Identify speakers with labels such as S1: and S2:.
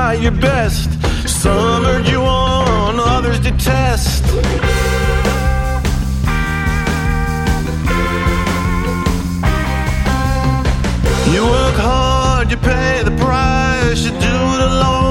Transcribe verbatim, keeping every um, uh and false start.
S1: try your best. Some urge you on, others detest. You work hard, you pay the price, you do it alone.